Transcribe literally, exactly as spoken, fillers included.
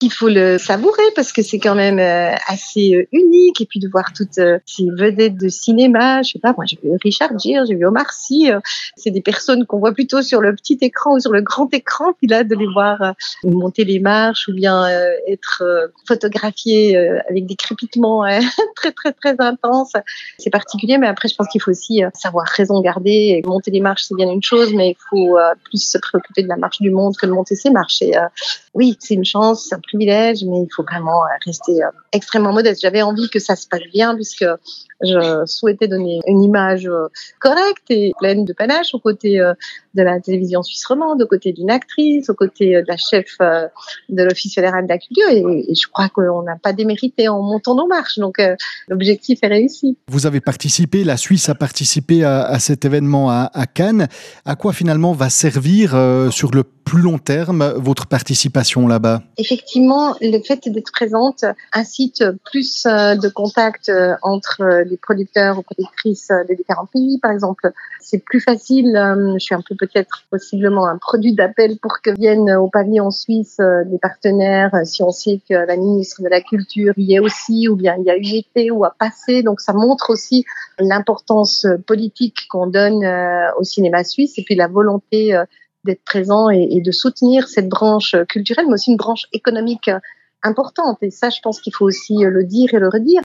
Il faut le savourer parce que c'est quand même euh, assez euh, unique et puis de voir toutes euh, ces vedettes de cinéma, je sais pas, moi j'ai vu Richard Gere, j'ai vu Omar Sy, euh, c'est des personnes qu'on voit plutôt sur le petit écran ou sur le grand écran, puis là de les voir euh, monter les marches ou bien euh, être euh, photographiés euh, avec des crépitements euh, très très très intenses, c'est particulier, mais après je pense qu'il faut aussi euh, savoir raison garder, et monter les marches c'est bien une chose, mais il faut euh, plus se préoccuper de la marche du monde que de monter ses marches. Et, euh, oui, c'est une chance, c'est un privilège, mais il faut vraiment rester extrêmement modeste. J'avais envie que ça se passe bien puisque je souhaitais donner une image correcte et pleine de panache aux côtés de la télévision suisse romande, aux côtés d'une actrice, aux côtés de la chef de l'Office fédéral de la culture. Et, et je crois qu'on n'a pas démérité en montant nos marches. Donc, euh, l'objectif est réussi. Vous avez participé, la Suisse a participé à, à cet événement à, à Cannes. À quoi finalement va servir euh, sur le plus long terme votre participation là-bas? Effectivement, le fait d'être présente incite plus de contacts entre les producteurs ou productrices des différents pays. Par exemple, c'est plus facile, je suis un peu peut-être possiblement un produit d'appel pour que viennent au pavillon suisse des partenaires, si on sait que la ministre de la Culture y est aussi, ou bien il y a eu été ou a passé. Donc ça montre aussi l'importance politique qu'on donne au cinéma suisse et puis la volonté d'être présent et, et de soutenir cette branche culturelle, mais aussi une branche économique importante. Et ça, je pense qu'il faut aussi le dire et le redire.